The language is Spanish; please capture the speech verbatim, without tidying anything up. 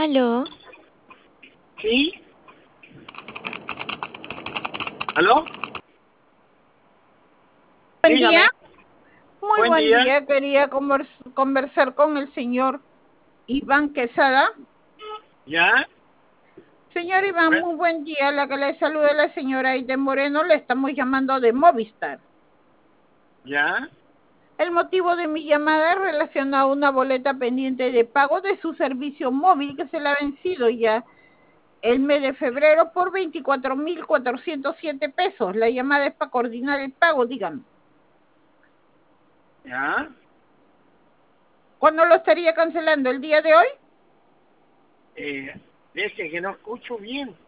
Aló, ¿Sí? ¿Aló? Buen día, Dígame. muy Buen buen día. día. Quería convers- conversar con el señor Iván Quesada. ¿Ya? Señor Iván, Bueno, muy buen día. La que le saluda la señora Aide Moreno. Le estamos llamando de Movistar. ¿ya? El motivo de mi llamada es relacionado a una boleta pendiente de pago de su servicio móvil que se le ha vencido ya el mes de febrero por veinticuatro mil cuatrocientos siete pesos. La llamada es para coordinar el pago, dígame. ¿Ya? ¿Cuándo lo estaría cancelando? ¿El día de hoy? Eh, es que no escucho bien.